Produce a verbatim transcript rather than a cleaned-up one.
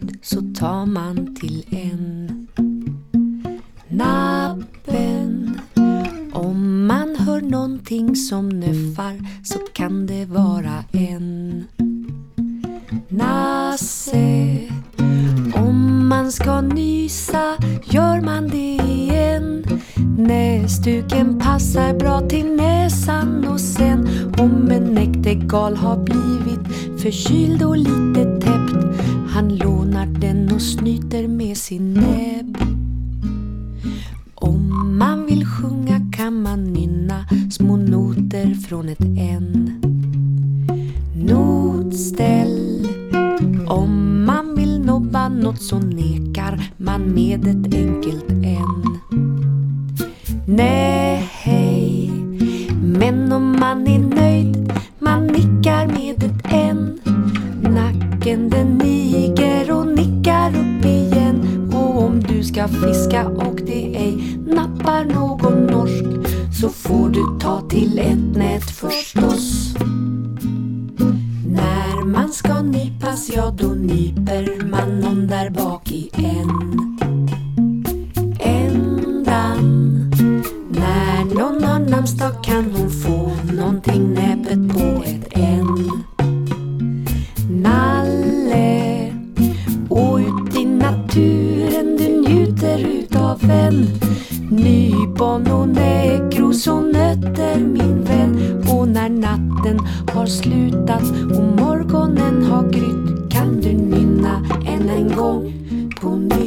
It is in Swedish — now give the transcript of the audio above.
slut så tar man till en. Nappen. Om man hör någonting som nöffar så kan det vara en. Nasse. Om man ska nysa gör man det igen. Näsduken passar bra till näsan och sen. Om en näktergal har blivit förkyld och lite täppt, han lånar den och snyter med sin näbb. Om man vill sjunga kan man nynna små noter från ett N. Notställ. Om man vill nobba något så nekar man med ett enkelt N. Nej, hej. Men om man är nöjd, man nickar med ett N. Nacken den niger och nickar upp igen. Och om du ska fiska och det ej nappar någon norsk, så får du ta till ett nät förstås. När man ska nypas, ja då nyper man någon där bak i en. Ändan. När någon har namnsdag kan hon få någonting näpet på ett N. Nalle. Och ut i naturen du njuter utav en. Nybon och näkros och nötter min vän. Och när natten har slutat och morgonen har grytt kan du nynna än en gång på nytt.